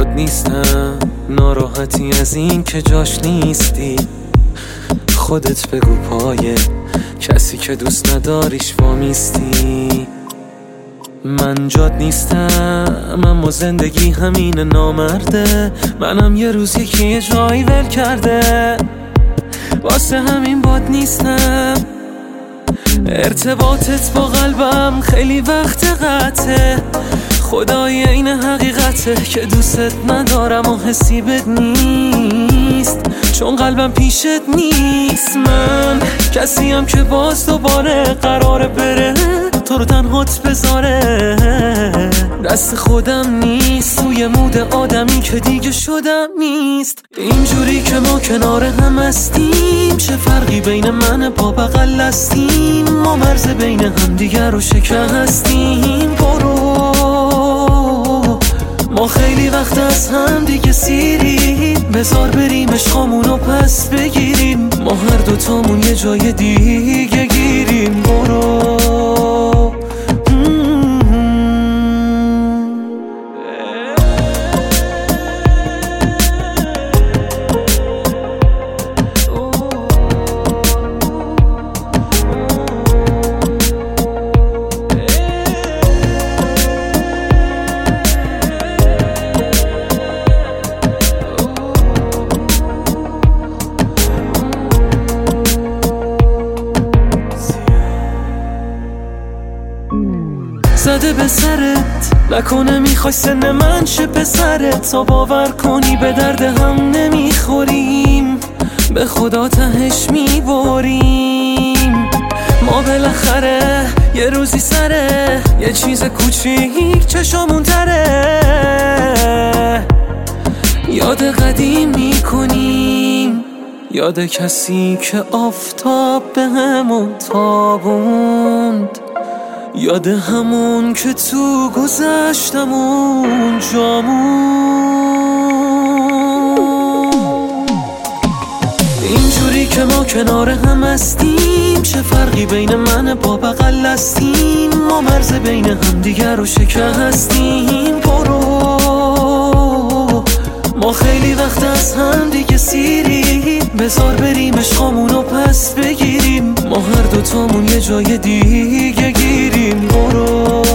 باد نیستم، ناراحتی از این که جاش نیستی. خودت بگو پای کسی که دوست نداریش وامیستی. من جاد نیستم اما زندگی همین نامرده. منم یه روز یکی جایی ول کرده، واسه همین باد نیستم. ارتباطت با قلبم خیلی وقت قطعه، خدای این حقیقته که دوستت ندارم و حسی بد نیست، چون قلبم پیشت نیست. من کسیم که باز دوباره قراره بره تو رو تنهات بذاره. دست خودم نیست، توی مود آدمی که دیگه شدم نیست. اینجوری که ما کنار هم هستیم، چه فرقی بین من با بغل هستیم؟ ما مرز بین هم دیگر رو شکستیم. برو، ما خیلی وقت از هم دیگه سیریم، بذار بریم عشقامونو پس بگیریم. ما هر دوتامون یه جای دیگه گیریم. برو. زده به سرت نکنه میخوای سن من شه پسرت، تا باور کنی به درد هم نمیخوریم، به خدا تهش میبریم. ما بالاخره یه روزی سره یه چیز کوچیک چشامون تره، یاد قدیم میکنیم، یاد کسی که آفتاب به همون تابوند، یاد همون که تو گذشتمون جامون. اینجوری که ما کنار هم هستیم، چه فرقی بین من با بغل هستیم؟ ما مرز بین هم دیگر رو شکستیم. برو، ما خیلی وقت از هم دیگه سیریم، بذار بریم عشقامونو پس بگیریم. ما هر دوتامون یه جای دیگه گیریم. برو.